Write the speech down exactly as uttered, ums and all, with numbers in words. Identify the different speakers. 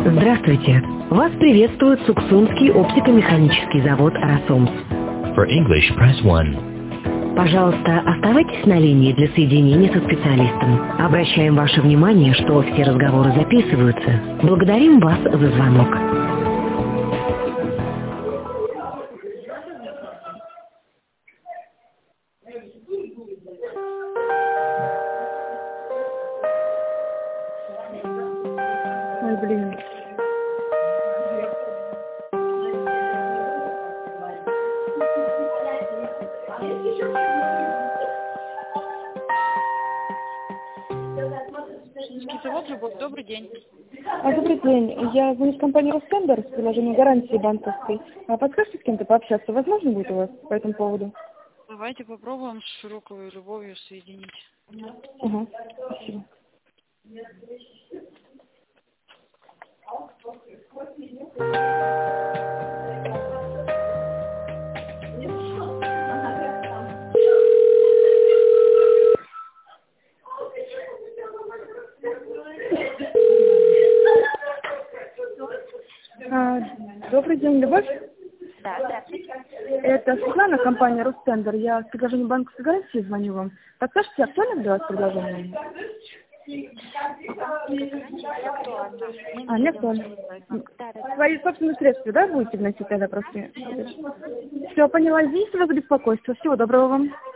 Speaker 1: Здравствуйте! Вас приветствует Суксунский оптико-механический завод «Росомс».
Speaker 2: For English, press one.
Speaker 1: Пожалуйста, оставайтесь на линии для соединения со специалистом. Обращаем ваше внимание, что все разговоры записываются. Благодарим вас за звонок.
Speaker 3: Ой, блин.
Speaker 4: Завод «Любовь». Добрый день.
Speaker 3: А, добрый день. Я звоню с компании «Ростендер» с приложением гарантии банковской. А подскажете с кем-то пообщаться? Возможно будет у вас по этому поводу?
Speaker 4: Давайте попробуем с широкой любовью соединить.
Speaker 3: Ага, спасибо. А, добрый день, Любовь.
Speaker 5: Да, здравствуйте.
Speaker 3: Это Светлана, компания «Ростендер». Я с приложением банковской гарантии звоню вам. Подскажите, актуально для вас предложение? А, не актуально.
Speaker 5: Да, да.
Speaker 3: Свои собственные средства, да, будете вносить тогда просто? Все, поняла. Извините вас за беспокойство. Всего доброго вам.